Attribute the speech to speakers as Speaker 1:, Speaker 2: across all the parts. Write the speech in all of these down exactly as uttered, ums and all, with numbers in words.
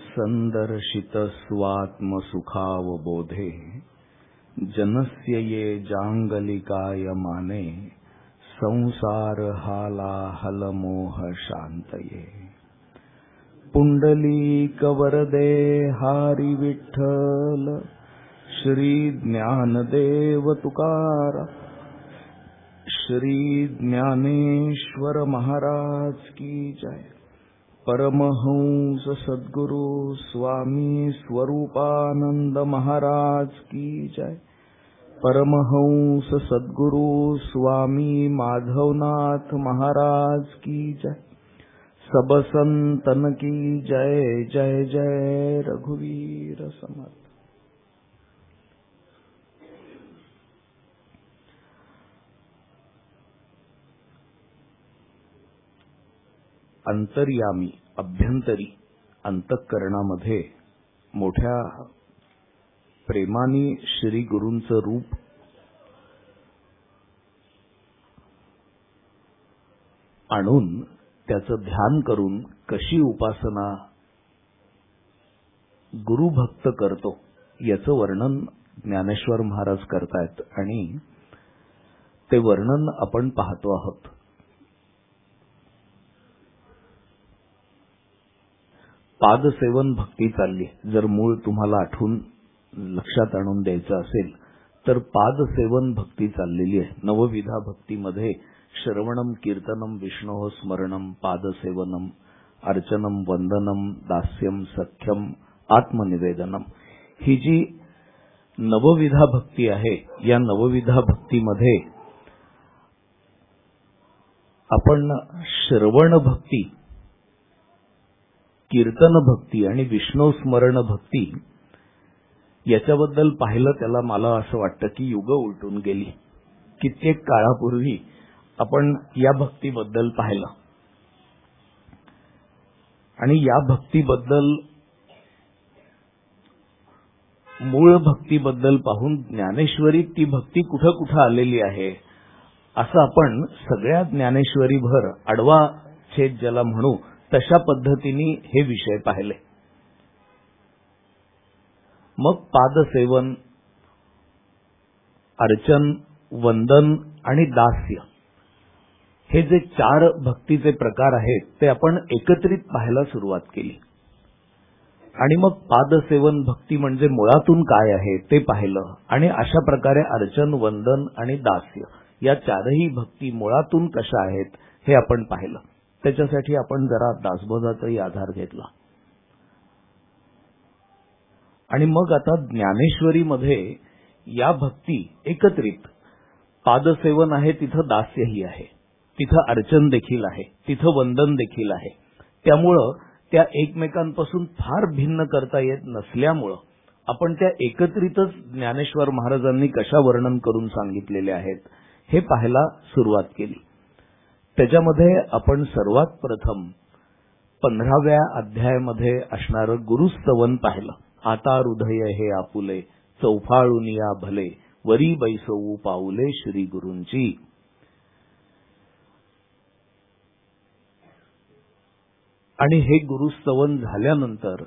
Speaker 1: संदर्शित स्वात्मसुखावबोधे जनस्य ये जांगलिकायमाने संसार हालाहलमोह शांतये। पुंडलीक वरदे हारी विठ्ठल श्री ज्ञानदेव तुकारा श्री ज्ञानेश्वर महाराज की जय। परमहंस सद्गुरु स्वामी स्वरूपानंद महाराज की जय। परमहंस सद्गुरु स्वामी माधवनाथ महाराज की जय। सब संतन की जय जय जय रघुवीर समर्थ। अंतर्यामी अभ्यंतरी अंतःकरणामध्ये मोठ्या प्रेमाने श्री गुरूंचं रूप आणून त्याचं ध्यान करून कशी उपासना गुरुभक्त करतो याचं वर्णन ज्ञानेश्वर महाराज करतायत आणि ते वर्णन आपण पाहतो आहोत। पादसेवन भक्ती चालली। जर मूळ तुम्हाला आठवून लक्षात आणून द्यायचं असेल तर पादसेवन भक्ती चाललेली आहे। नवविधा भक्तीमध्ये श्रवणम कीर्तनम विष्णोः स्मरणम पादसेवनम अर्चनम वंदनम दास्यम सख्यम आत्मनिवेदनम ही जी नवविधा भक्ती आहे या नवविधा भक्तीमध्ये आपण श्रवण भक्ती कीर्तन भक्ती आणि विष्णू स्मरण भक्ती याच्याबद्दल पाहिलं त्याला मला असं वाटतं की युग उलटून गेली। कित्येक काळापूर्वी आपण या भक्तीबद्दल पाहिलं आणि या भक्तीबद्दल मूळ भक्तीबद्दल पाहून ज्ञानेश्वरी ती भक्ती कुठं कुठं आलेली आहे असं आपण सगळ्या ज्ञानेश्वरी भर आडवा छेद ज्याला म्हणू तशा पद्धतीने हे विषय पाहिले। मग पादसेवन अर्चन वंदन आणि दास्य हे जे चार भक्तीचे प्रकार आहेत ते आपण एकत्रित पाहायला सुरुवात केली आणि मग पादसेवन भक्ती म्हणजे मुळातून काय आहे ते पाहिलं आणि अशा प्रकारे अर्चन वंदन आणि दास्य या चारही भक्ती मुळातून कशा आहेत हे आपण पाहिलं। त्याच्यासाठी आपण जरा दासबोधाचाही आधार घेतला आणि मग आता ज्ञानेश्वरीमध्ये या भक्ती एकत्रित पादसेवन आहे तिथं दास्यही आहे, तिथं अर्चन देखील आहे, तिथं वंदन देखील आहे। त्यामुळं त्या एकमेकांपासून फार भिन्न करता येत नसल्यामुळं आपण त्या एकत्रितच ज्ञानेश्वर महाराजांनी कशा वर्णन करून सांगितलेले आहेत हे पाहायला सुरुवात केली। त्याच्यामध्ये आपण सर्वात प्रथम पंधराव्या अध्यायामध्ये असणारं गुरुस्तवन पाहिलं। आता हृदय हे आपुले चौफाळुनिया भले वरी बैसवू पाऊले श्री गुरूंची। आणि हे गुरुस्तवन झाल्यानंतर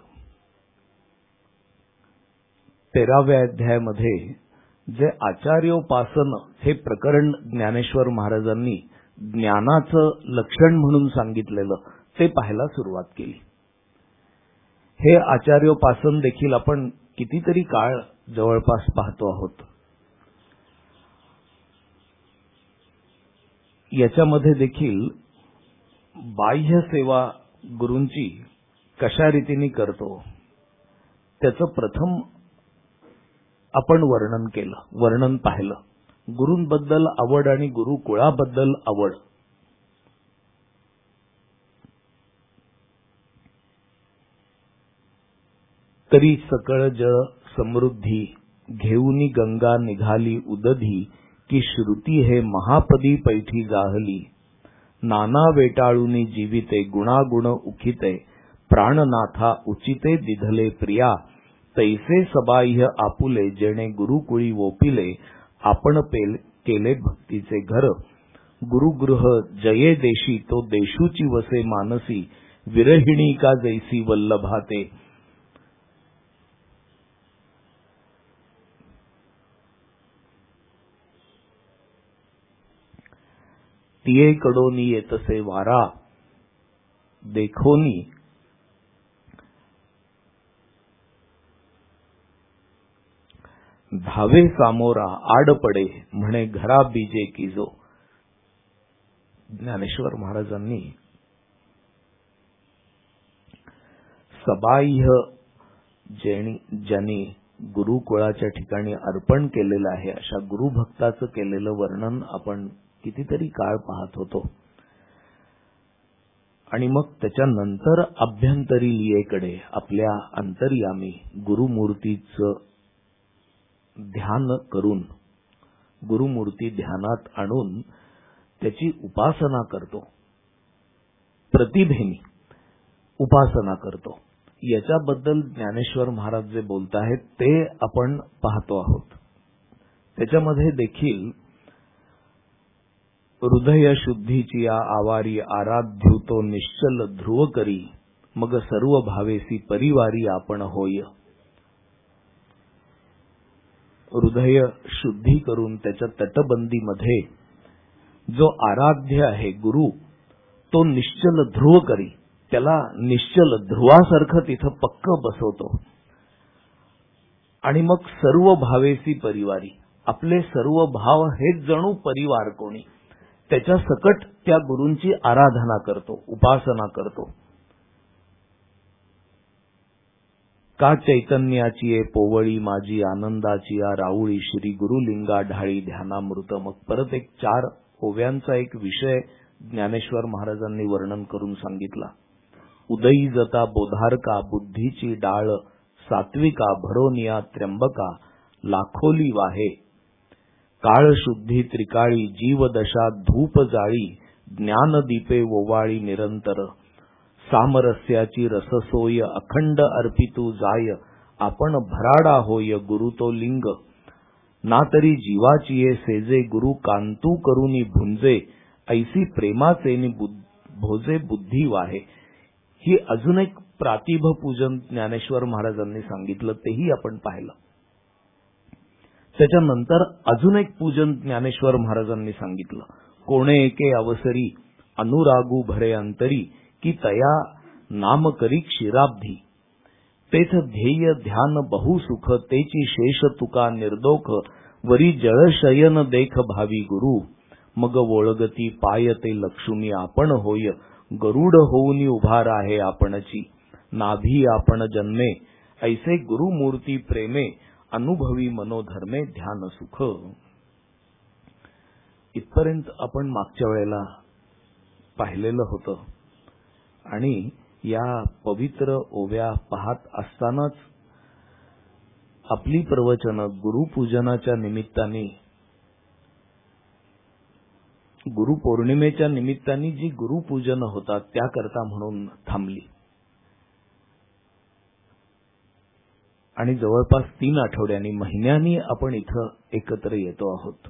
Speaker 1: तेराव्या अध्यायामध्ये जे आचार्योपासन हे प्रकरण ज्ञानेश्वर महाराजांनी ज्ञानाचं लक्षण म्हणून सांगितलेलं ते पाहायला सुरुवात केली। हे आचार्योपासन देखील आपण कितीतरी काळ जवळपास पाहतो आहोत। याच्यामध्ये देखील बाह्य सेवा गुरूंची कशा रीतीने करतो त्याचं प्रथम आपण वर्णन केलं, वर्णन पाहिलं। गुरूंबद्दल आवड आणि गुरुकुळाबद्दल आवड तरी सकळ जळ समृद्धी घेऊनी गंगा निघाली उदधी की श्रुती हे महापदी पैठी जाहली। नाना वेटाळूनी जीविते गुणागुण उखिते प्राणनाथा उचिते दिधले प्रिया। तैसे सबाह्य आपुले जेणे गुरुकुळी वोपिले आपण पेल केले भक्तीचे घर। गुरुगृह जये देशी तो देशूची वसे मानसी विरहिणी का जैसी वल्लभाते। तिये कडोनी येतसे वारा देखोनी धावे सामोरा आड पडे म्हणे घरा बीजे की जो. ज्ञानेश्वर महाराजांनी सबाह्य ज्यांनी ज्यांनी गुरुकुळाच्या ठिकाणी अर्पण केलेलं आहे अशा गुरुभक्ताचं केलेलं वर्णन आपण कितीतरी काळ पाहत होतो. आणि मग त्याच्यानंतर अभ्यंतरी लियेकडे आपल्या अंतर्यामी गुरुमूर्तीचं ध्यान करून गुरुमूर्ती ध्यानात आणून त्याची उपासना करतो, प्रतिभेनी उपासना करतो. याच्याबद्दल ज्ञानेश्वर महाराज जे बोलत आहेत ते आपण पाहतो आहोत. त्याच्यामध्ये देखील हृदय शुद्धीची आवारी आराध्युतो निश्चल ध्रुव करी मग सर्व भावेसी परिवारी आपण होय. हृदय शुद्धी करून त्याच्या तटबंदीमध्ये जो आराध्य आहे गुरु तो निश्चल ध्रुव करी, त्याला निश्चल ध्रुवासारखं तिथं पक्क बसवतो. आणि मग सर्व भावेसी परिवारी, आपले सर्व भाव हेच जणू परिवार कोणी, त्याच्या सकट त्या गुरूंची आराधना करतो, उपासना करतो. का चैतन्याची ये पोवळी माझी आनंदाची या राऊळी श्री गुरुलिंगा ढाळी ध्यानामृत. मग परत एक चार ओव्यांचा एक विषय ज्ञानेश्वर महाराजांनी वर्णन करून सांगितला. उदयी जता बोधारका बुद्धीची डाळ सात्विका भरोनिया त्र्यंबका लाखोली वाहे. काळ शुद्धी त्रिकाळी जीवदशा धूप जाळी ज्ञानदीपे ओवाळी निरंतर. सामरस्याची रससोय अखंड अर्पितू जाय आपण भराडा होय गुरु तो लिंग. ना तरी जीवाची ये सेजे गुरु कांतू करुनी भुंजे ऐसी प्रेमाचे भोजे बुद्धी वाहे. ही अजून एक प्रातिभ पूजन ज्ञानेश्वर महाराजांनी सांगितलं, तेही आपण पाहिलं. त्याच्यानंतर अजून एक पूजन ज्ञानेश्वर महाराजांनी सांगितलं. कोणे एके अवसरी अनुरागू भरे अंतरी की तया नाम करी क्षीराब्धी. तेथ ध्येय ध्यान बहुसुख तेची शेष तुका निर्दोख वरी जळशयन देख भावी गुरु. मग वोळगती पाय ते लक्ष्मी आपण होय गरुड होऊनी उभा राहे आपणची. नाभी आपण जन्मे ऐसे गुरुमूर्ती प्रेमे अनुभवी मनोधर्मे ध्यान सुख. इथपर्यंत आपण मागच्या वेळेला पाहिलेलं होतं. आणि या पवित्र ओव्या पाहत असतानाच आपली प्रवचनं गुरुपूजनाच्या निमित्ताने, गुरुपौर्णिमेच्या निमित्ताने जी गुरुपूजन होतात त्याकरता म्हणून थांबली. आणि जवळपास तीन आठवड्यांनी महिन्यांनी आपण इथं एकत्र येतो आहोत.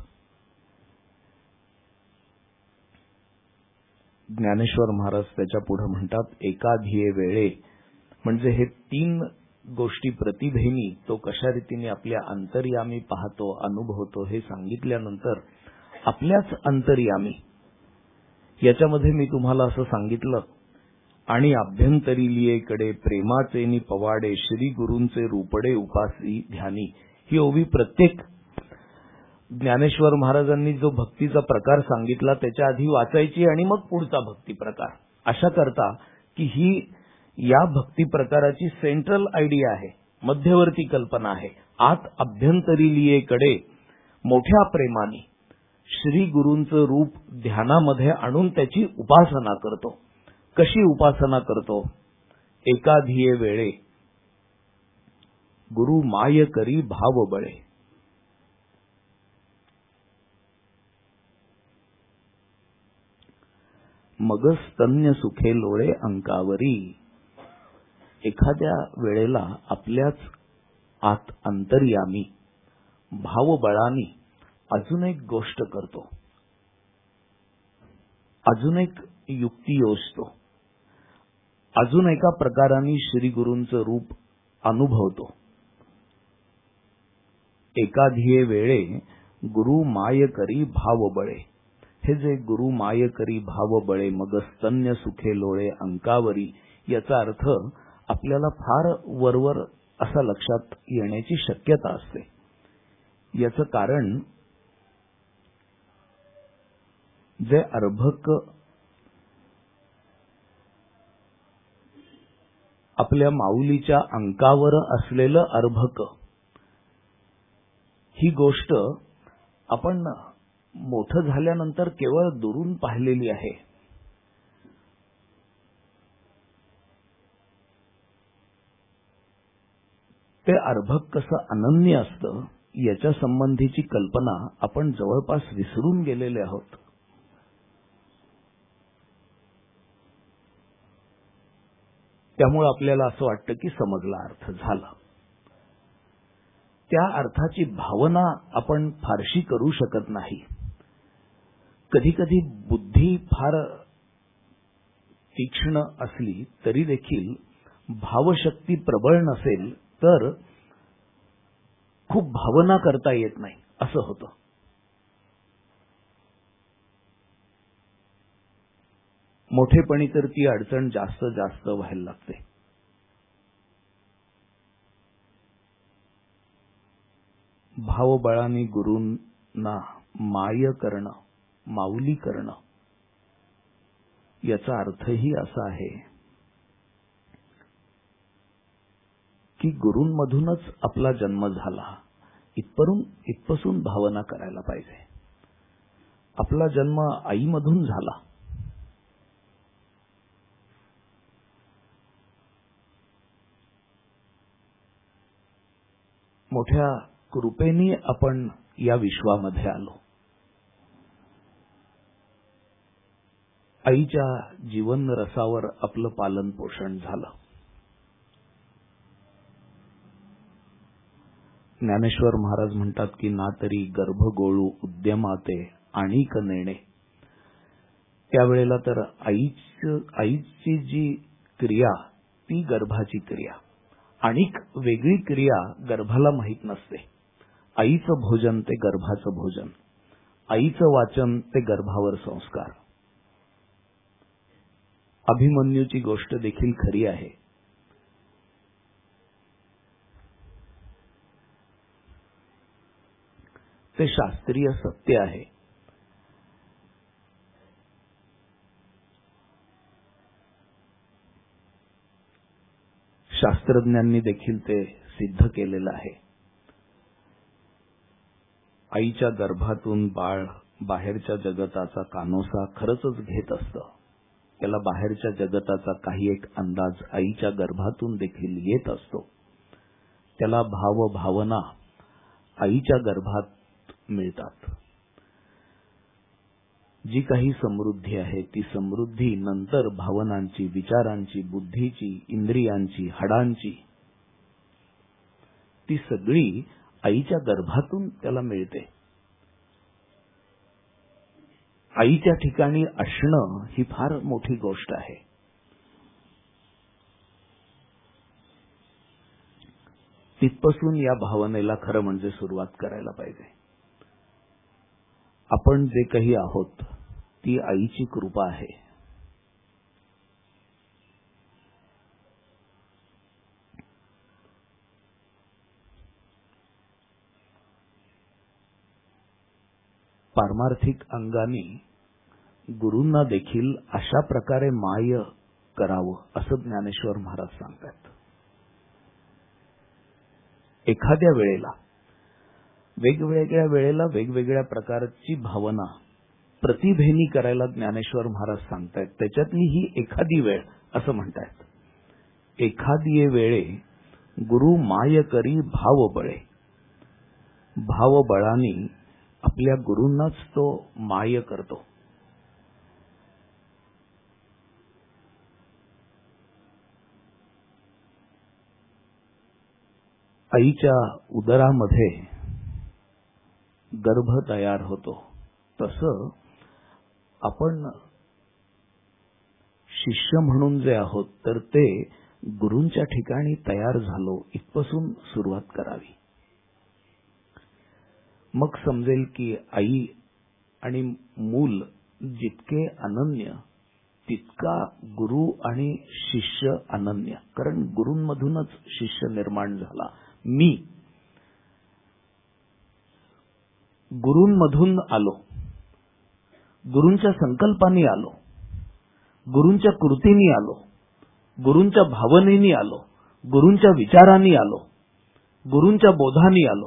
Speaker 1: ज्ञानेश्वर महाराज त्याच्या पुढे म्हणतात, एकाधिये वेळे म्हणजे हे तीन गोष्टी प्रतिभेनी तो कशा रीतीने आपल्या अंतर्यामी पाहतो, अनुभवतो हे सांगितल्यानंतर आपल्याच अंतर्यामी याच्यामध्ये मी तुम्हाला असं सांगितलं. आणि अभ्यंतरी लियेकडे प्रेमाचे पवाडे श्री गुरूंचे रूपडे उपासी ध्यानी. ही ओवी प्रत्येक ज्ञानेश्वर महाराजांनी जो भक्तीचा प्रकार सांगितला त्याच्या आधी वाचायची आणि मग पुढचा भक्ती प्रकार, अशा करता की ही या भक्ती प्रकाराची सेंट्रल आयडिया आहे, मध्यवर्ती कल्पना आहे. आत अभ्यंतरी लियेकडे मोठ्या प्रेमाने श्री गुरूंचं रूप ध्यानामध्ये आणून त्याची उपासना करतो. कशी उपासना करतो? एकाधिये वेळे गुरु माय करी भाव बळे. मग स्तन्य सुखे लोळे अंकावरी. एखाद्या वेळेला आपल्याच आत अंतर्यामी भावबळाने अजून एक गोष्ट करतो, अजून एक युक्ती योजतो, अजून एका प्रकाराने श्री गुरूंचं रूप अनुभवतो. एकाधिये वेळे गुरु माय करी भाव बळे. हे जे गुरु माय करी भाव बळे मग स्तन्य सुखे लोळे अंकावरी, याचा अर्थ आपल्याला फार वरवर असा लक्षात येण्याची शक्यता असते. याचं कारण जे अर्भक आपल्या माऊलीच्या अंकावर असलेलं अर्भक, ही गोष्ट आपण मोठं झाल्यानंतर केवळ दुरून पाहिलेली आहे. ते अर्भक कसं अनन्य असतं याच्या संबंधीची कल्पना आपण जवळपास विसरून गेलेले आहोत. त्यामुळे आपल्याला असं वाटतं की समजला अर्थ झाला. त्या अर्थाची भावना आपण फारशी करू शकत नाही. कधी कधी बुद्धी फार तीक्ष्ण असली तरी देखील भावशक्ती प्रबळ नसेल तर खूप भावना करता येत नाही असं होतं. मोठेपणी तर ती अडचण जास्त जास्त व्हायला लागते. भावबळाने गुरूंना माय करणं, माऊली करणं, याचा अर्थही असा आहे की गुरूंमधूनच आपला जन्म झाला इथपरून इथपासून भावना करायला पाहिजे. आपला जन्म आईमधून झाला. मोठ्या कृपेने आपण या विश्वामध्ये आलो. आईच्या जीवन रसावर आपलं पालन पोषण झालं. ज्ञानेश्वर महाराज म्हणतात की ना तरी गर्भ गोळू उद्यमाते आणिक नेणे. त्यावेळेला तर आईच आईची जी क्रिया ती गर्भाची क्रिया, आणिक वेगळी क्रिया गर्भाला माहीत नसते. आईचं भोजन ते गर्भाचं भोजन, आईचं वाचन ते गर्भावर संस्कार. अभिमन्यूची गोष्ट देखील खरी आहे. ते शास्त्रीय सत्य आहे. शास्त्रज्ञांनी देखील ते सिद्ध केलेलं आहे. आईच्या गर्भातून बाळ बाहेरच्या जगताचा कानोसा खरंच घेत असतं. त्याला बाहेरच्या जगताचा काही एक अंदाज आईच्या गर्भातून देखील येत असतो. त्याला भाव भावना आईच्या गर्भात मिळतात. जी काही समृद्धी आहे ती समृद्धी नंतर भावनांची, विचारांची, बुद्धीची, इंद्रियांची, हाडांची, ती सगळी आईच्या गर्भातून त्याला मिळते. आईच्या ठिकाणी असणं ही फार मोठी गोष्ट आहे. तिथपासून या भावनेला खरं म्हणजे सुरुवात करायला पाहिजे. आपण जे काही आहोत ती आईची कृपा आहे. पारमार्थिक अंगाने गुरूंना देखील अशा प्रकारे माय करावं असं ज्ञानेश्वर महाराज सांगतात. एखाद्या वेळेला वेगवेगळ्या वेळेला वेगवेगळ्या प्रकारची भावना प्रतिभेनी करायला ज्ञानेश्वर महाराज सांगतायत. त्याच्यातली ही एखादी वेळ असं म्हणतायत. एखादी वेळे गुरु माय करी भाव बळे. भाव बळाने आपल्या गुरूंनाच तो माय करतो. आईच्या उदरामध्ये गर्भ तयार होतो तसं आपण शिष्य म्हणून जे आहोत तर ते गुरूंच्या ठिकाणी तयार झालो इथपासून सुरुवात करावी. मग समजेल की आई आणि मूल जितके अनन्य तितका गुरु आणि शिष्य अनन्य. कारण गुरूंमधूनच शिष्य निर्माण झाला. मी गुरूंमधून आलो, गुरूंच्या संकल्पांनी आलो, गुरूंच्या कृतींनी आलो, गुरूंच्या भावनेनी आलो, गुरूंच्या विचारांनी आलो, गुरूंच्या बोधांनी आलो,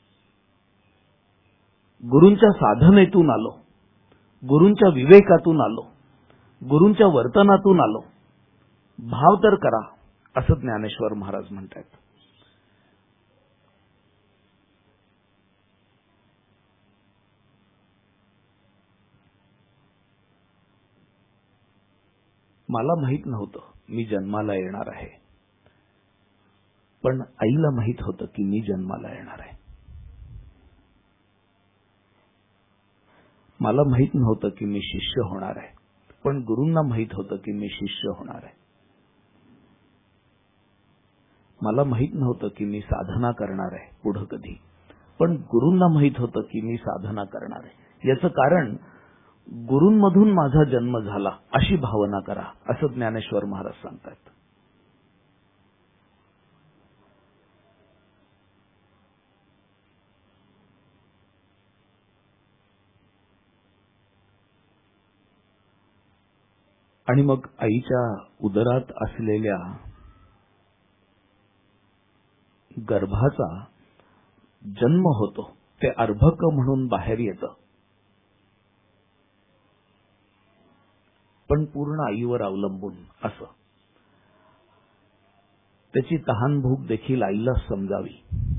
Speaker 1: गुरूंच्या साधनेतून आलो, गुरूंच्या विवेकातून आलो, गुरूंच्या वर्तनातून आलो. भाव तर करा असं ज्ञानेश्वर महाराज म्हणतात. मला माहित नव्हतं मी जन्माला येणार आहे, पण आईला माहित होतं की मी जन्माला येणार आहे. मला माहित नव्हतं की मी शिष्य होणार आहे, पण गुरूंना माहित होतं की मी शिष्य होणार आहे. मला माहित नव्हतं की मी साधना करणार आहे पुढं कधी, पण गुरूंना माहित होतं की मी साधना करणार आहे. याचं कारण गुरूंमधून माझा जन्म झाला अशी भावना करा असं ज्ञानेश्वर महाराज सांगतात. आणि मग आईच्या उदरात असलेल्या गर्भाचा जन्म होतो, ते अर्भक म्हणून बाहेर येतं, पण पूर्ण आईवर अवलंबून असं. त्याची तहान भूक देखील आईला समजावी.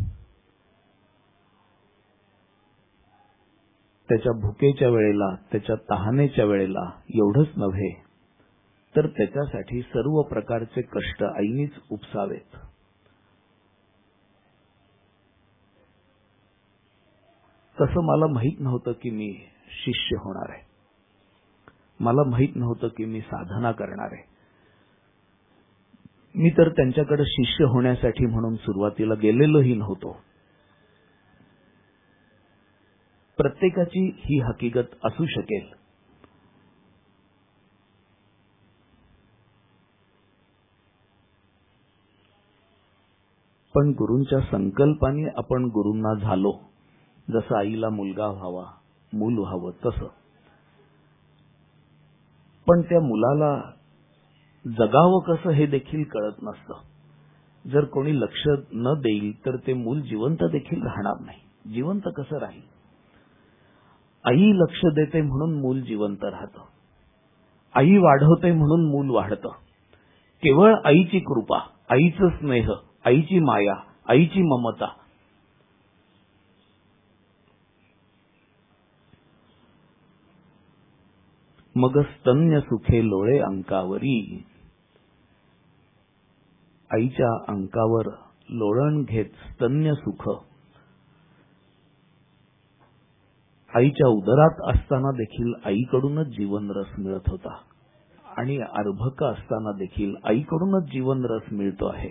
Speaker 1: त्याच्या भुकेच्या वेळेला, त्याच्या तहानेच्या वेळेला एवढंच नव्हे तर त्याच्यासाठी सर्व प्रकारचे कष्ट आईनीच उपसावेत. तसं मला माहित नव्हतं की मी शिष्य होणार आहे. मला माहित नव्हतं की मी साधना करणार आहे. मी तर त्यांच्याकडे शिष्य होण्यासाठी म्हणून सुरुवातीला गेलेलोही नव्हतो. प्रत्येकाची ही हकीकत असू शकेल. पण गुरूंच्या संकल्पाने आपण गुरूंना झालो. जसं आईला मुलगा व्हावा, मूल व्हावं तसं. पण त्या मुलाला जगावं कसं हे देखील कळत नसतं. जर कोणी लक्ष न देईल तर ते मूल जिवंत देखील राहणार नाही. जिवंत कसं राहील? आई लक्ष देते म्हणून मूल जिवंत राहतं. आई वाढवते म्हणून मूल वाढतं. केवळ आईची कृपा, आईचं स्नेह, आईची माया, आईची ममता. मग स्तन्य सुखे लोळे अंकावरी. आईच्या अंकावर लोळण घेत स्तन्य सुख. आईच्या उदरात असताना देखील आईकडूनच जीवन रस मिळत होता आणि अर्भक असताना देखील आईकडूनच जीवन रस मिळतो आहे.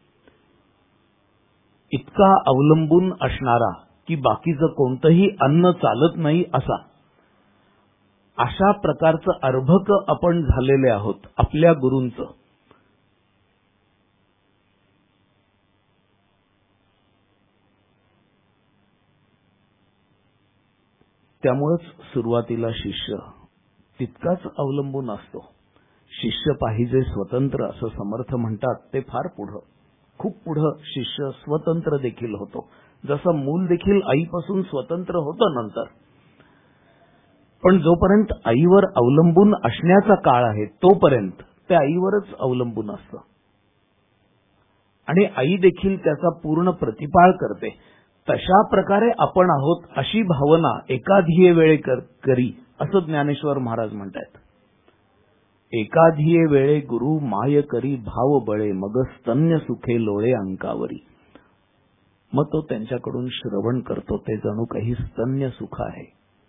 Speaker 1: इतका अवलंबून असणारा की बाकीचं कोणतंही अन्न चालत नाही असा, अशा प्रकारचं अर्भक आपण झालेले आहोत आपल्या गुरूंचं. त्यामुळेच सुरुवातीला शिष्य तितकाच अवलंबून असतो. शिष्य पाहिजे स्वतंत्र असं समर्थ म्हणतात, ते फार पुढं, खूप पुढं शिष्य स्वतंत्र देखील होतो. जसं मूल देखील आईपासून स्वतंत्र होतं नंतर. पण जोपर्यंत आईवर अवलंबून असण्याचा काळ आहे तोपर्यंत ते आईवरच अवलंबून असतं आणि आई देखील त्याचा पूर्ण प्रतिपाळ करते. तशा प्रकारे आपण आहोत अशी भावना एकाधिये वेळे करी असं ज्ञानेश्वर महाराज म्हणतात. एकाधिये वेळे गुरु माय करी भाव बळे, मग स्तन्य सुखे लोळे अंकावरी. मग तो त्यांच्याकडून श्रवण करतो, ते जणू काही स्तन्य सुख आहे.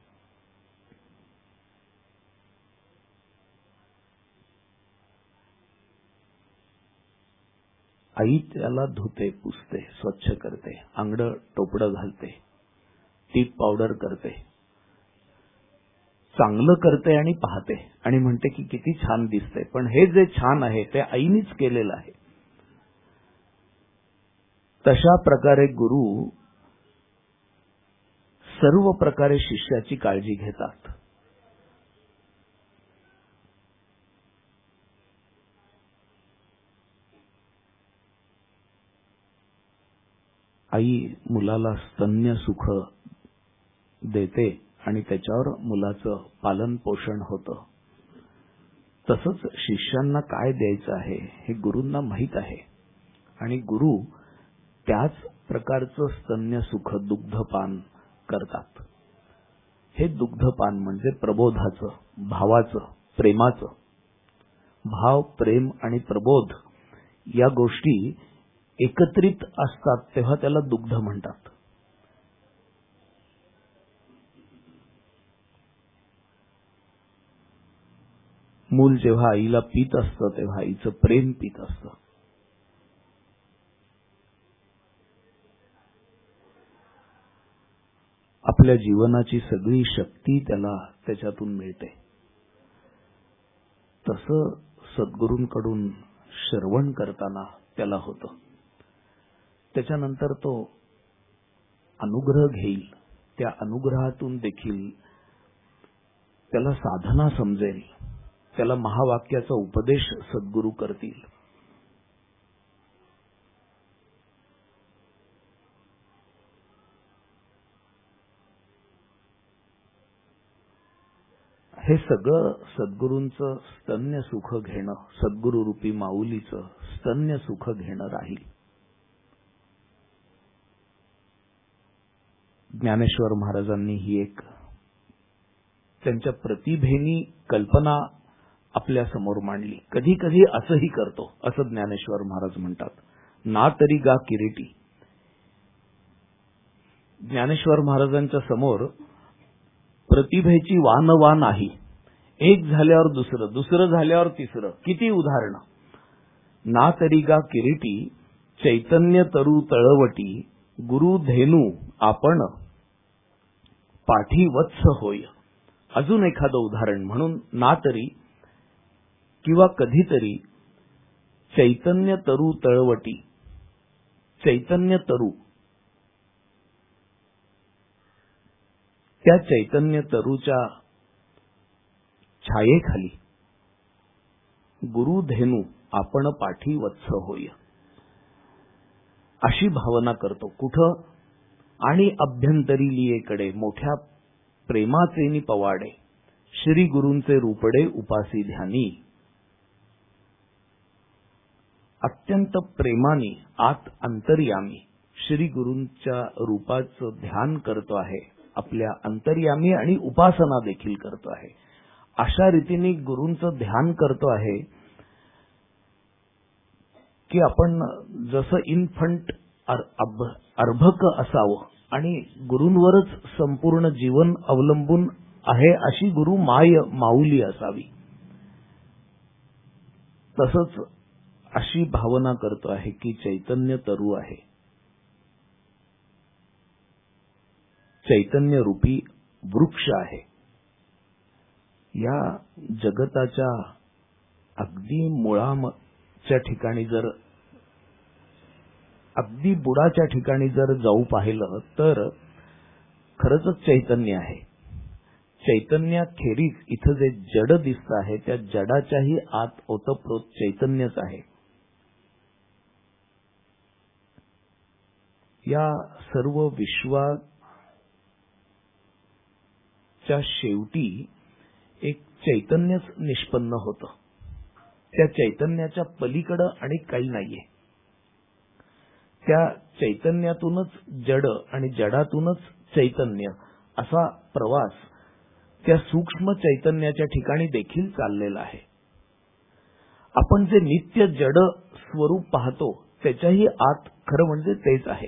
Speaker 1: आई त्याला धुते, पुसते, स्वच्छ करते, अंगड टोपडं घालते, टीप पावडर करते. चांगलं करते आणि पाहते आणि म्हणते की किती छान दिसते, पण हे जे छान आहे ते आईनीच केलेलं आहे. तशा प्रकारे गुरु सर्व प्रकारे शिष्याची काळजी घेतात. आई मुलाला स्तन्य सुख देते आणि त्याच्यावर मुलाचं पालन पोषण होतं. तसंच शिष्यांना काय द्यायचं आहे हे गुरूंना माहीत आहे आणि गुरु त्याच प्रकारचं स्तन्य सुख दुग्धपान करतात. हे दुग्धपान म्हणजे प्रबोधाचं, भावाचं, प्रेमाचं. भाव, प्रेम आणि प्रबोध या गोष्टी एकत्रित असतात तेव्हा त्याला दुग्ध म्हणतात. मूल जेव्हा आईला पीत असतं तेव्हा आईचं प्रेम पीत असतं. आपल्या जीवनाची सगळी शक्ती त्याला त्याच्यातून मिळते. तसं सद्गुरूंकडून श्रवण करताना त्याला होतं. त्याच्यानंतर तो अनुग्रह घेईल. त्या अनुग्रहातून देखील त्याला साधना समजेल. त्याला महावाक्याचा उपदेश सद्गुरू करतील. हे सगळं सद्गुरूंचं स्तन्य सुख घेणं, सद्गुरू रूपी माऊलीचं स्तन्य सुख घेणं राहील. ज्ञानेश्वर महाराजांनी ही एक त्यांच्या प्रतिभेनी कल्पना आपल्या समोर मांडली. कधी कधी असंही करतो असं ज्ञानेश्वर महाराज म्हणतात. ना तरी गा किरीटी. ज्ञानेश्वर महाराजांच्या समोर प्रतिभेची वान वान आहे. एक झाल्यावर दुसरं, दुसरं झाल्यावर तिसरं, किती उदाहरणं. ना तरी गा किरीटी, चैतन्य तरु तळवटी, गुरु धेनू आपण पाठी वत्स होय. अजून एखादं उदाहरण म्हणून ना तरी किंवा कधीतरी चैतन्य तरु तळवटी. चैतन्य तरु, त्या चैतन्य तरुच्या छायेखाली गुरु धेनू आपण पाठी वत्स होय अशी भावना करतो. कुठं? आणि अभ्यंतरी लियेकडे मोठ्या प्रेमाचे नि पवाडे, श्री गुरूंचे रूपडे उपासी ध्यानी. अत्यंत प्रेमाने आत अंतर्यामी श्री गुरूंच्या रूपाचं ध्यान करतो आहे. आपल्या अंतर्यामी आणि उपासना देखील करतो आहे. अशा रीतीने गुरूंचं ध्यान करतो आहे की आपण जसं इन्फंट अर्भक असावं आणि गुरूंवरच संपूर्ण जीवन अवलंबून आहे अशी गुरु माय माऊली असावी. तसंच अशी भावना करतो आहे की चैतन्य तरु आहे. चैतन्य रूपी वृक्ष आहे. या जगताच्या अगदी मुळाच्या ठिकाणी जर अगदी बुडाच्या ठिकाणी जर जाऊ पाहिलं तर खरंच चैतन्य आहे. चैतन्याखेरीज इथं जे जड दिसत आहे त्या जडाच्याही आत ओतप्रोत चैतन्यच आहे. या सर्व विश्वाच्या शेवटी एक चैतन्यच निष्पन्न होतं. त्या चैतन्याच्या पलीकडं आणि काही नाहीये. त्या चैतन्यातूनच जड आणि जडातूनच चैतन्य असा प्रवास त्या सूक्ष्म चैतन्याच्या ठिकाणी देखील चाललेला आहे. आपण जे नित्य जड स्वरूप पाहतो त्याच्याही आत खरं म्हणजे तेच आहे.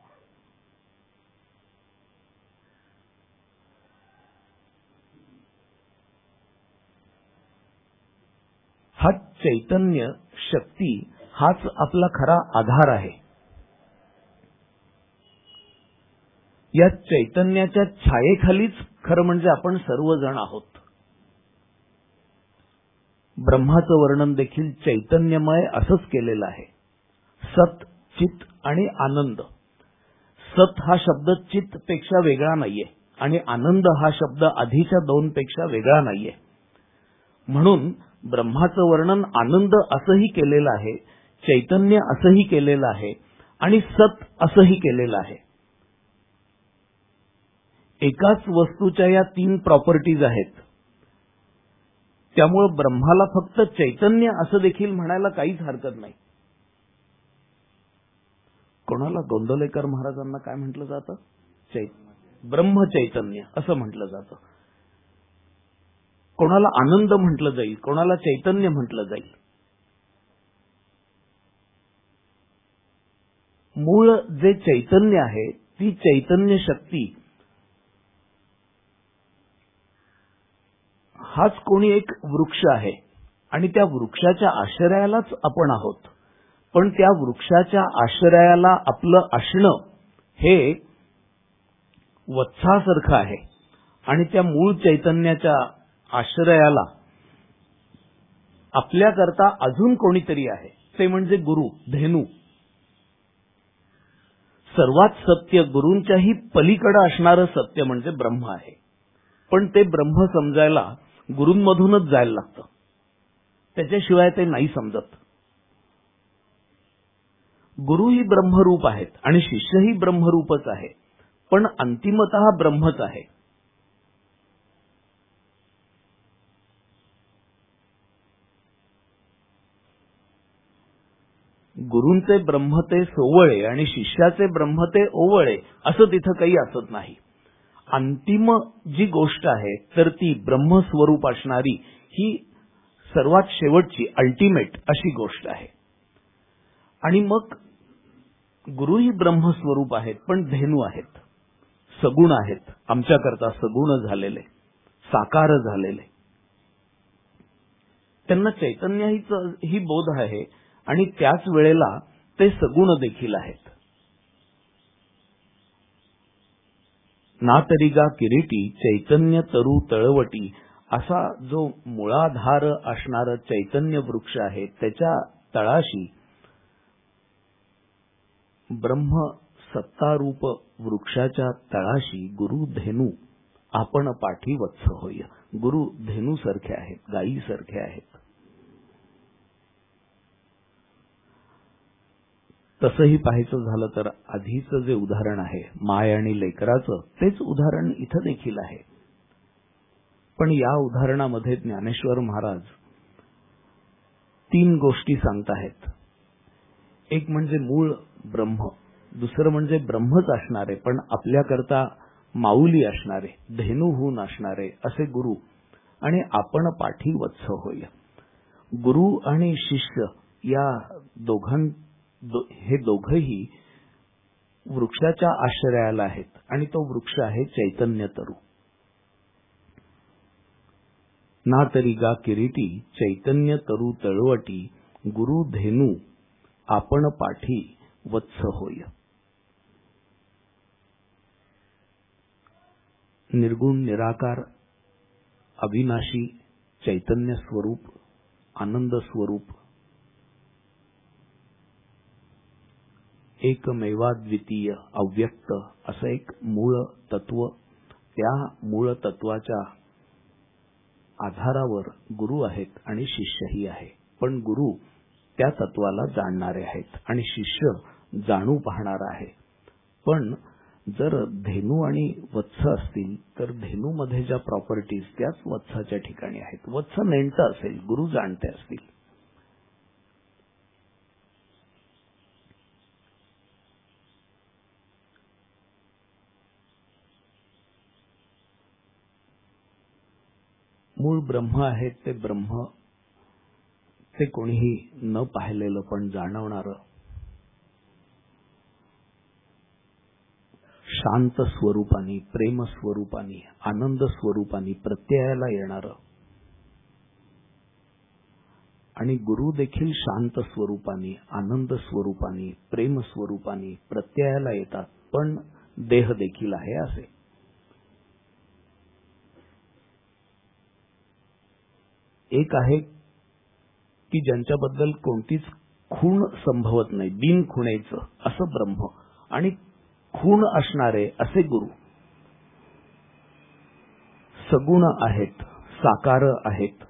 Speaker 1: हा चैतन्य शक्ती हाच आपला खरा आधार आहे. या चैतन्याच्या छायेखालीच खरं म्हणजे आपण सर्वजण आहोत. ब्रह्माचं वर्णन देखील चैतन्यमय असंच केलेलं आहे. सत, चित आणि आनंद. सत हा शब्द चित पेक्षा वेगळा नाहीये आणि आनंद हा शब्द आधीच्या दोन पेक्षा वेगळा नाहीये. म्हणून ब्रह्माचं वर्णन आनंद असंही केलेलं आहे, चैतन्य असंही केलेलं आहे आणि सत असंही केलेलं आहे. एकाच वस्तूच्या या तीन प्रॉपर्टीज आहेत. त्यामुळे ब्रह्माला फक्त चैतन्य असं देखील म्हणायला काहीच हरकत नाही. कोणाला गोंदवलेकर महाराजांना काय म्हटलं जातं? चैत ब्रह्मचैतन्य असं म्हटलं जातं. कोणाला आनंद म्हटलं जाईल, कोणाला चैतन्य म्हटलं जाईल. मूळ जे चैतन्य आहे ती चैतन्य शक्ती हाच कोणी एक वृक्ष आहे आणि त्या वृक्षाच्या आश्रयालाच आपण आहोत. पण त्या वृक्षाच्या आश्रयाला आपलं असणं हे वत्सासारखं आहे आणि त्या मूळ चैतन्याच्या आश्रयाला आपल्याकरता अजून कोणीतरी आहे, ते म्हणजे गुरु, धेनू. सर्वात सत्य, गुरूंच्याही पलीकडे असणारं सत्य म्हणजे ब्रह्म आहे. पण ते ब्रह्म समजायला गुरूंमधूनच जायला लागतं, त्याच्याशिवाय ते नाही समजत. गुरुही ब्रह्मरूप आहेत आणि शिष्यही ब्रह्मरूपच आहे, पण अंतिमतः ब्रह्मच आहे. गुरूंचे ब्रह्म ते सोवळे आणि शिष्याचे ब्रह्म ते ओवळे असं तिथं काही असत नाही. अंतिम जी गोष्ट आहे तर ती ब्रह्मस्वरूप असणारी ही सर्वात शेवटची अल्टिमेट अशी गोष्ट आहे. आणि मग गुरुही ब्रह्मस्वरूप आहेत, पण धेनू आहेत, सगुण आहेत, आमच्याकरता सगुण झालेले, साकार झालेले. त्यांना चैतन्याहीच ही बोध आहे आणि त्याच वेळेला ते सगुण देखील आहेत. ना तरीगा किरीटी चैतन्य तरु तळवटी असा जो मुळाधार असणारा चैतन्य वृक्ष आहे, त्याच्या तळाशी ब्रह्म सत्तारूप वृक्षाच्या तळाशी गुरु धेनू आपण पाठी वत्स होय. गुरु धेनू सारखे आहेत, गायी सारखे आहेत. तसंही पाहायचं झालं तर आधीचं जे उदाहरण आहे माय आणि लेकराचं, तेच उदाहरण इथं देखील आहे. पण या उदाहरणामध्ये ज्ञानेश्वर महाराज तीन गोष्टी सांगताहेत. एक म्हणजे मूळ ब्रह्म, दुसरं म्हणजे ब्रह्मच असणारे पण आपल्याकरता माऊली असणारे, धेनू होऊन असणारे असे गुरु, आणि आपण पाठी वत्स होय. गुरु आणि शिष्य या दोघां हे दोघंही वृक्षाच्या आश्रयाला आहेत आणि तो वृक्ष आहे चैतन्य तरु. ना तरी गा किरीटी चैतन्य तरु तळवटी गुरु धेनू आपण पाठी वत्स होय. निर्गुण निराकार अविनाशी चैतन्य स्वरूप, आनंद स्वरूप, एकमेवाद्वितीय अव्यक्त असं एक मूळ तत्व. त्या मूळ तत्वाच्या आधारावर गुरु आहेत आणि शिष्यही आहे. पण गुरु त्या तत्वाला जाणणारे आहेत आणि शिष्य जाणू पाहणारा आहे. पण जर धेनू आणि वत्स असतील तर धेनूमध्ये ज्या प्रॉपर्टीज त्याच वत्साच्या ठिकाणी आहेत. वत्स नेणतं असेल, गुरु जाणते असतील. मूळ ब्रह्म आहे ते ब्रह्म, ते कोणीही न पाहिलेलं पण जाणवणारं, शांत स्वरूपानी, प्रेम स्वरूपानी, आनंद स्वरूपानी प्रत्ययाला येणारं. आणि गुरु देखील शांत स्वरूपानी, आनंद स्वरूपानी, प्रेम स्वरूपानी प्रत्ययाला येतात, पण देह देखील आहे असे. एक आहे की ज्यांच्याबद्दल कोणतीच खूण संभवत नाही, बिन खुणेचं असं ब्रह्म, आणि खूण असणारे असे गुरु सगुण आहेत, साकार आहेत.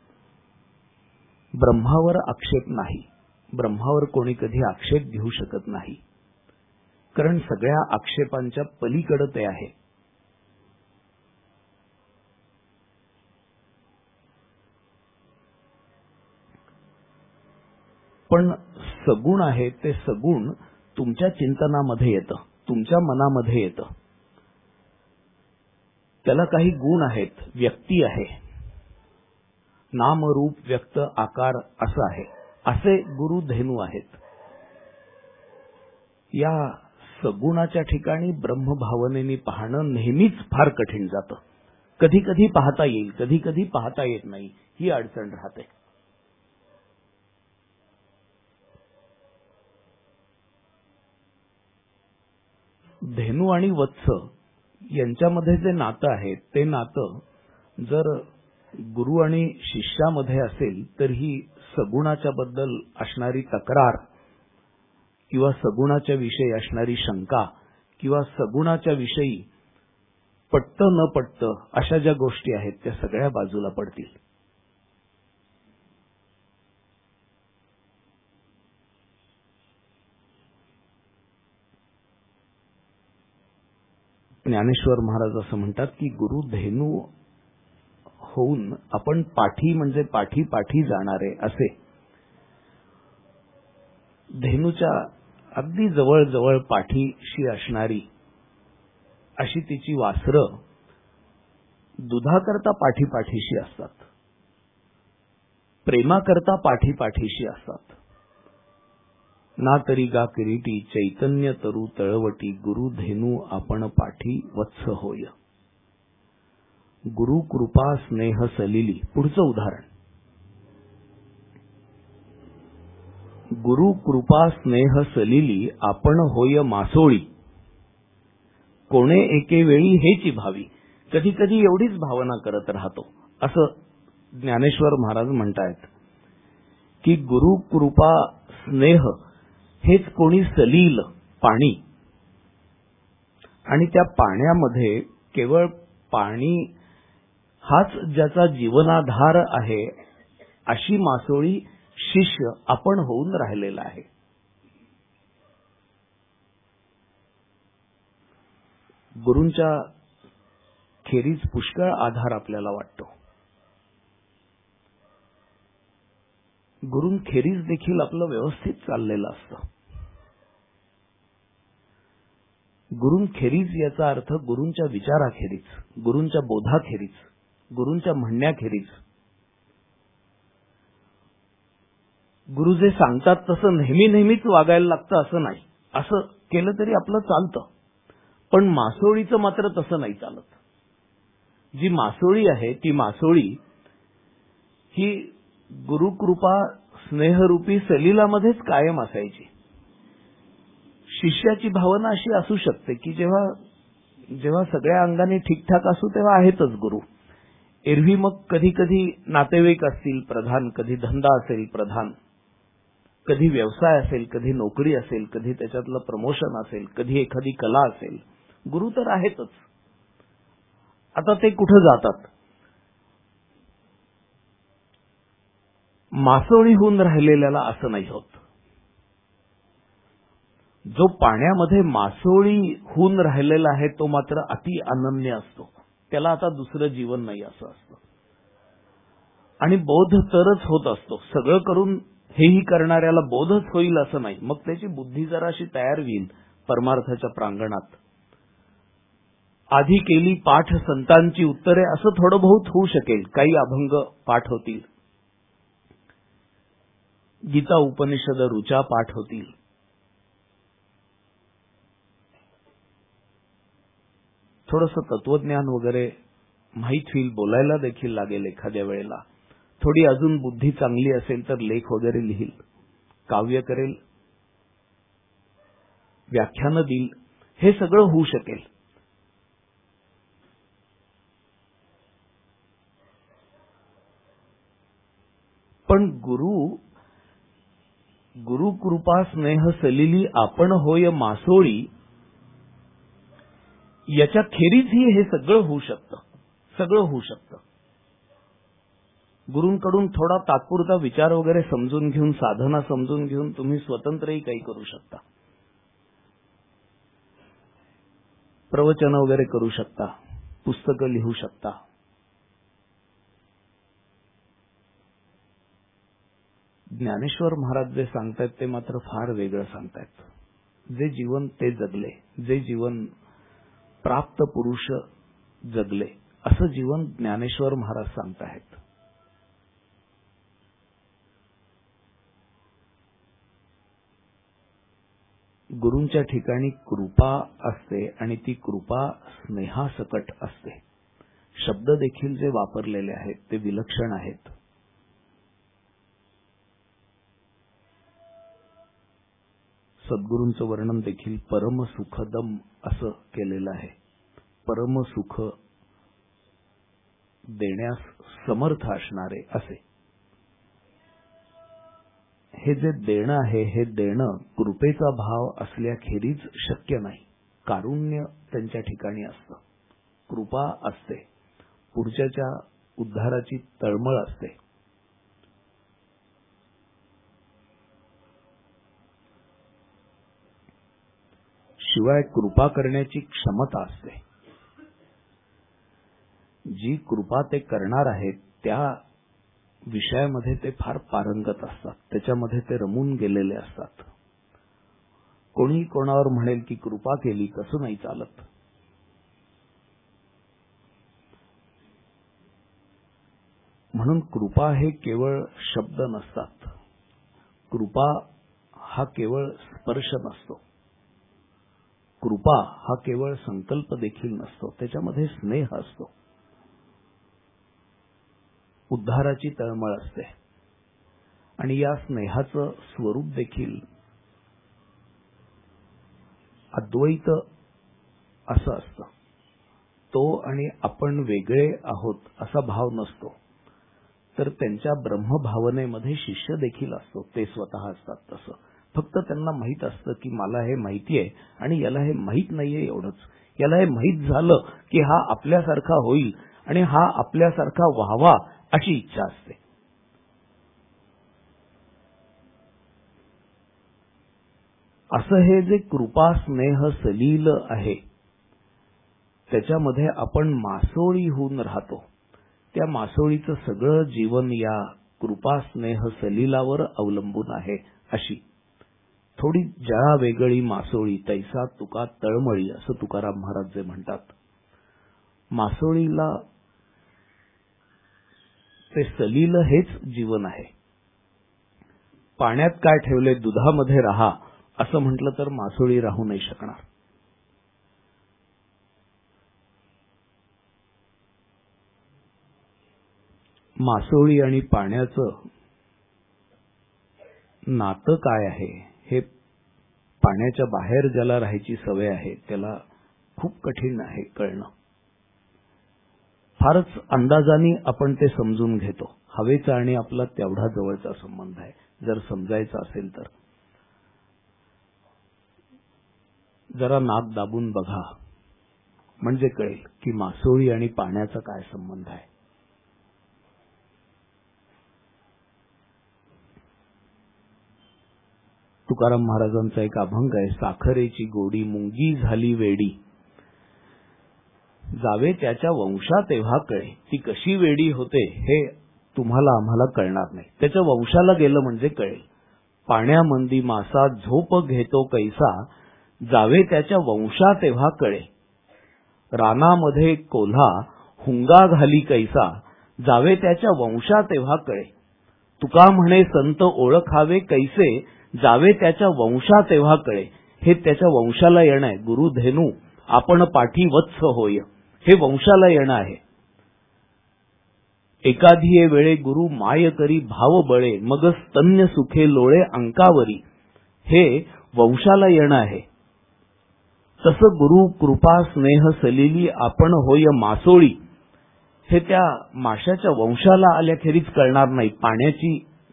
Speaker 1: ब्रह्मावर आक्षेप नाही, ब्रह्मावर कोणी कधी आक्षेप घेऊ शकत नाही, कारण सगळ्या आक्षेपांच्या पलीकडे ते आहे. पण सगुण आहे ते सगुण तुमच्या चिंतनामध्ये येतं, तुमच्या मनामध्ये येतं. त्याला काही गुण आहेत, व्यक्ती आहे, नाम रूप व्यक्त आकार असं आहे. असे गुरु धेनू आहेत. या सगुणाच्या ठिकाणी ब्रह्मभावनेने पाहणं नेहमीच फार कठीण जातं. कधी कधी पाहता येईल, कधी कधी पाहता येत नाही, ही अडचण राहते. धेनू आणि वत्स यांच्यामध्ये जे नातं आहे ते नातं जर गुरु आणि शिष्यामध्ये असेल तर ही सगुणाच्या बद्दल असणारी तक्रार किंवा सगुणाच्या विषयी असणारी शंका किंवा सगुणाच्या विषयी पटतं न पटतं अशा ज्या गोष्टी आहेत त्या सगळ्या बाजूला पडतील. ज्ञानेश्वर महाराज असं म्हणतात की गुरु धेनू होऊन आपण पाठी म्हणजे पाठी पाठी जाणारे असे. धेनूच्या अगदी जवळ जवळ पाठीशी असणारी अशी तिची वासरं दुधाकरता पाठी पाठीशी असतात, प्रेमाकरता पाठी पाठीशी असतात. ना तरी गा किरीटी चैतन्य तरु तळवटी गुरु धेनू आपण पाठी वत्स होय. गुरु कृपा स्नेह सलिली. पुढचं उदाहरण, गुरु कृपा स्नेह सलिली आपण होय मासोळी कोणे एके वेळी हेची भावी. कधी कधी एवढीच भावना करत राहतो असं ज्ञानेश्वर महाराज म्हणतायत की गुरु कृपा स्नेह हेच कोणी सलील पाणी, आणि त्या पाण्यामध्ये केवळ पाणी हाच ज्याचा जीवनाधार आहे अशी मासोळी शिष्य आपण होऊन राहिलेला आहे. गुरूंच्या खेरीज पुष्कळ आधार आपल्याला वाटतो. गुरूंखेरीज देखील आपलं व्यवस्थित चाललेलं असतं. गुरूंखेरीज याचा अर्थ गुरूंच्या विचाराखेरीज, गुरूंच्या बोधाखेरीज, गुरूंच्या म्हणण्याखेरीज. गुरु जे सांगतात तसं नेहमी नेहमीच वागायला लागतं असं नाही. असं केलं तरी आपलं चालतं, पण मासोळीचं मात्र तसं नाही चालत. जी मासोळी आहे ती मासोळी ही गुरुकृपा स्नेहरूपी सलिलामध्येच कायम असायची. शिष्याची भावना अशी असू शकते की जेव्हा जेव्हा सगळ्या अंगाने ठीकठाक असू तेव्हा आहेतच गुरु. एरवी मग कधी कधी नातेवाईक असतील प्रधान, कधी धंदा असेल प्रधान, कधी व्यवसाय असेल, कधी नोकरी असेल, कधी त्याच्यातलं प्रमोशन असेल, कधी एखादी कला असेल. गुरु तर आहेतच. आता ते कुठे जातात? मासोळी होऊन राहिलेल्याला असं नाही होत. जो पाण्यामध्ये मासोळी होऊन राहिलेला आहे तो मात्र अति अनन्य असतो. त्याला आता दुसरं जीवन नाही असं असतं. आणि बोध तरच होत असतो. सगळं करून हेही करणाऱ्याला बोधच होईल असं नाही. मग त्याची बुद्धी जराशी तयार होईल परमार्थाच्या प्रांगणात. आधी केली पाठ संतांची उत्तरे असं थोडं बहुत होऊ शकेल. काही अभंग पाठ होतील, गीता उपनिषद ऋचा पाठ होतील, थोडंसं तत्वज्ञान वगैरे माहीत होईल, बोलायला देखील लागेल एखाद्या वेळेला. थोडी अजून बुद्धी चांगली असेल तर लेख वगैरे लिहिल, काव्य करेल, व्याख्यानं देईल, हे सगळं होऊ शकेल. पण गुरु गुरु कृपा स्नेह सलिली आपण होय मासोळी, याच्या खेरीजही हे सगळं होऊ शकतं. सगळं होऊ शकतं. गुरूंकडून थोडा तात्पुरता विचार वगैरे समजून घेऊन, साधना समजून घेऊन तुम्ही स्वतंत्रही काही करू शकता. प्रवचन वगैरे करू शकता, पुस्तकं लिहू शकता. ज्ञानेश्वर महाराज जे सांगतायत ते मात्र फार वेगळं सांगतायत. जे जीवन ते जगले, जे जीवन प्राप्त पुरुष जगले, असं जीवन ज्ञानेश्वर महाराज सांगतायत. गुरूंच्या ठिकाणी कृपा असते आणि ती कृपा स्नेहासकट असते. शब्द देखील जे वापरलेले आहेत ते विलक्षण आहेत. सद्गुरूंचं वर्णन देखील परमसुखदम असं केलेलं आहे. परमसुख देण्यास समर्थ असणारे असे. हे जे देणं आहे, हे देणं कृपेचा भाव असल्याखेरीज शक्य नाही. कारुण्य त्यांच्या ठिकाणी असतं, कृपा असते, पुढच्याच्या उद्धाराची तळमळ असते. शिवाय कृपा करण्याची क्षमता असते. जी कृपा ते करणार आहेत त्या विषयामध्ये ते फार पारंगत असतात, त्याच्यामध्ये ते रमून गेलेले असतात. कोणी कोणावर म्हणेल की कृपा केली, कसं नाही चालत. म्हणून कृपा हे केवळ शब्द नसतात. कृपा हा केवळ स्पर्श नसतो. कृपा हा केवळ संकल्प देखील नसतो. त्याच्यामध्ये स्नेह असतो, उद्धाराची तळमळ असते. आणि या स्नेहाचं स्वरूप देखील अद्वैत असं असतं. तो आणि आपण वेगळे आहोत असा भाव नसतो. तर त्यांच्या ब्रह्मभावनेमध्ये शिष्य देखील असतो, ते स्वतः असतात तसं. फक्त त्यांना माहित असतं की मला हे माहिती आहे आणि याला हे माहित नाहीये एवढंच. याला हे माहित झालं की हा आपल्यासारखा होईल आणि हा आपल्यासारखा व्हावा अशी इच्छा असते. असं हे जे कृपा स्नेह सलील आहे त्याच्यामध्ये आपण मासोळी होऊन राहतो. त्या मासोळीचं सगळं जीवन या कृपा स्नेह सलीलावर अवलंबून आहे. अशी थोडी जरा वेगळी मासोळी तैसा तुका तळमळी असं तुकाराम महाराज जे म्हणतात. मासोळीला ते सलील हेच जीवन आहे. पाण्यात काय ठेवले, दुधामध्ये राहा असं म्हटलं तर मासोळी राहू नाही शकणार. मासोळी आणि पाण्याचं नातं काय आहे हे पाण्याच्या बाहेर ज्याला राहायची सवय आहे त्याला खूप कठीण आहे कळणं. फारच अंदाजाने आपण ते समजून घेतो. हवेचा आणि आपला तेवढा जवळचा संबंध आहे. जर समजायचा असेल तर जरा नाक दाबून बघा, म्हणजे कळेल की मासोळी आणि पाण्याचा काय संबंध आहे. तुकाराम महाराजांचा एक अभंग आहे, साखरेची गोडी मुंगी झाली वेडी, जावे त्याच्या वंशा तेव्हा कळे. ती कशी वेडी होते हे तुम्हाला आम्हाला कळणार नाही, त्याच्या वंशाला गेलं म्हणजे कळेल. पाण्यामंदी मासा झोप घेतो कैसा, जावे त्याच्या वंशा तेव्हा कळे. रानामध्ये कोल्हा हुंगा घाली कैसा, जावे त्याच्या वंशा तेव्हा कळे. तुका म्हणे संत ओळखावे कैसे, जावे त्याच्या वंशा तेव्हा कळे. हे त्याच्या वंशाला येणं आहे. गुरुधेनू आपण पाठी वत्स होय, हे वंशाला येणं आहे. एकाधिये वेळे गुरु माय करी भाव बळे, मग स्तन्य सुखे लोळे अंकावरी, हे वंशाला येणं आहे. तसं गुरु कृपा स्नेह सलिली आपण होय मासोळी, हे त्या माशाच्या वंशाला आल्याखेरीज कळणार नाही. पाण्याची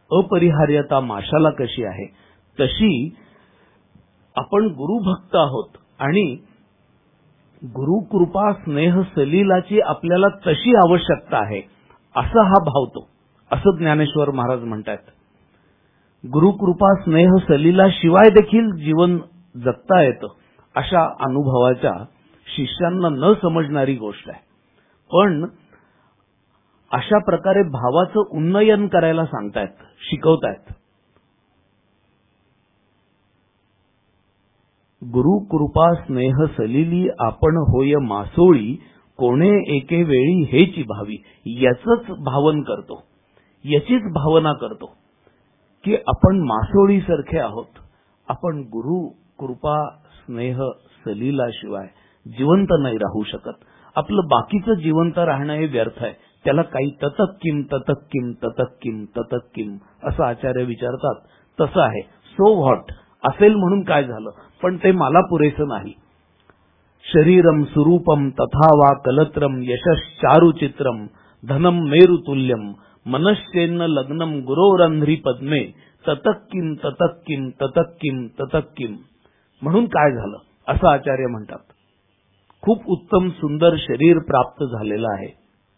Speaker 1: अपरिहार्यता माशाला कशी आहे तशी आपण गुरुभक्त आहोत आणि गुरु कृपा स्नेह सलीलाची आपल्याला तशी आवश्यकता आहे असा हा भावतो, असं ज्ञानेश्वर महाराज म्हणतात. गुरु कृपा स्नेह सलीला शिवाय देखील जीवन जगता येतं अशा अनुभवाच्या शिष्यांना न समजणारी गोष्ट आहे. पण अशा प्रकारे भावाचं उन्नयन करायला सांगतायत, शिकवतायत. गुरु कृपा स्नेह सलिली आपण होय मासोळी, कोणे एके वेळी हेची भावी. याचंच भावन करतो, याचीच भावना करतो की आपण मासोळीसारखे आहोत. आपण गुरु कृपा स्नेह सलीलाशिवाय जिवंत नाही राहू शकत. आपलं बाकीचं जिवंत राहणं हे व्यर्थ आहे. त्याला काही ततक किम ततक किम ततक किम ततक किम असं आचार्य विचारतात. तसं आहे. सो व्हॉट, असेल म्हणून काय झालं, पण ते मला पुरेसं नाही. शरीरम सुरूपम तथा वा कलत्रम यशश्चारुचित्रम धनम मेरुतुल्यम मनश्चेन्न लग्नम गुरोरंध्री पद्मे ततक किम ततक किम ततक किम ततक किम. म्हणून काय झालं असं आचार्य म्हणतात. खूप उत्तम सुंदर शरीर प्राप्त झालेलं आहे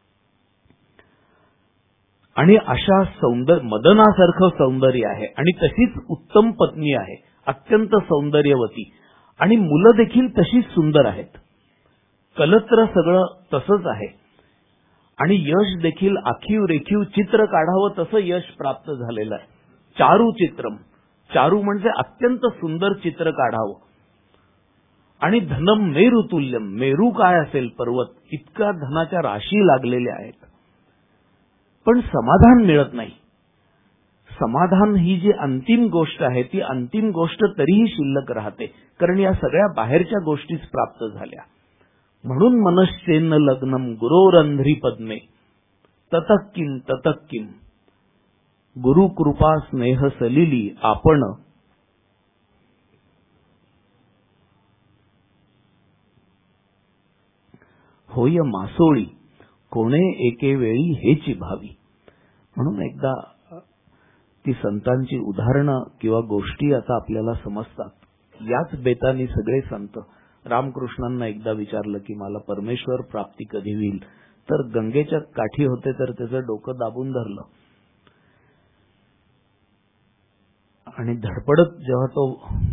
Speaker 1: आणि अशा सौंदर्य मदनासारखं सौंदर्य आहे आणि तशीच उत्तम पत्नी आहे, अत्यंत सौंदर्यवती, आणि मुलं देखील तशीच सुंदर आहेत. कलत्र सगळं तसंच आहे आणि यश देखील आखीव रेखीव चित्र काढावं तसं यश प्राप्त झालेलं आहे. चारू चित्रम, चारू म्हणजे अत्यंत सुंदर चित्र काढावं. आणि धनम मेरुतुल्यम, मेरू काय असेल पर्वत, इतका धनाच्या राशी लागलेल्या आहेत. पण समाधान मिळत नाही. समाधान ही जी अंतिम गोष्ट आहे ती अंतिम गोष्ट तरीही शिल्लक राहते, कारण या सगळ्या बाहेरच्या गोष्टीच प्राप्त झाल्या. म्हणून मनश्चेन्न लग्नम गुरोरंध्री पद्मे ततक किम ततक किम. गुरु कृपा स्नेह सलिली आपण होय मासोळी, कोणे एके वेळी हेची भावी. म्हणून एकदा ती संतांची उदाहरणं किंवा गोष्टी आता आपल्याला समजतात. याच बेतानी सगळे संत रामकृष्णांना एकदा विचारलं की मला परमेश्वर प्राप्ती कधी होईल, तर गंगेच्या काठी होते तर त्याचं डोकं दाबून धरलं आणि धडपडत जेव्हा तो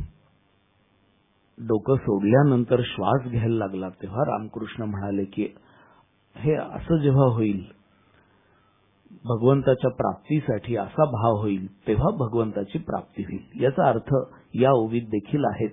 Speaker 1: डोकं सोडल्यानंतर श्वास घ्यायला लागला तेव्हा रामकृष्ण म्हणाले की हे असं जेव्हा होईल, भगवंताच्या प्राप्तीसाठी असा भाव होईल तेव्हा भगवंताची प्राप्ती होईल. याचा अर्थ या ओवीत देखील आहेच.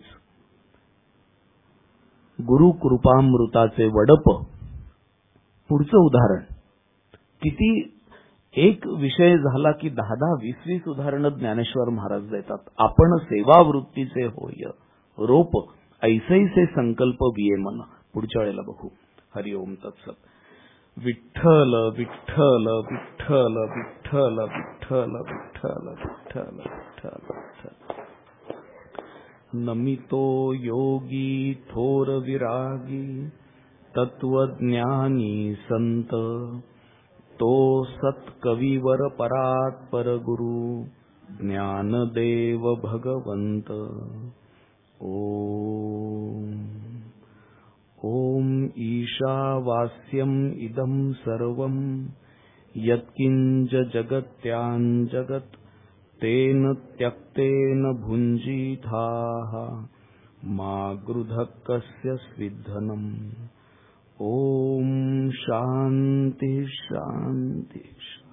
Speaker 1: गुरु कृपामृताचे वडप. पुढचं उदाहरण. किती एक विषय झाला की दहा दहा वीस वीस उदाहरणं ज्ञानेश्वर महाराज देतात. आपण सेवावृत्तीचे होय रोप ऐसैसे संकल्प विये मन. पुढच्या वेळेला बघू. हरिओम तत्सत. विठ्ठल विठ्ठल विठ्ठल विठ्ठल विठ्ठल विठ्ठल विठ्ठल विठ्ठल. नमितो योगी थोर विरागी तत्वज्ञानी संत, तो सत्कविवर परात पर गुरु ज्ञानदेव भगवंत. ओम ओम ईशावास्यम इदं सर्वं यत्किंच जगत्यां जगत् तेन त्यक्तेन भुञ्जीथाः मा गृधः कस्य स्विद्धनम्. ओम शांति शांति.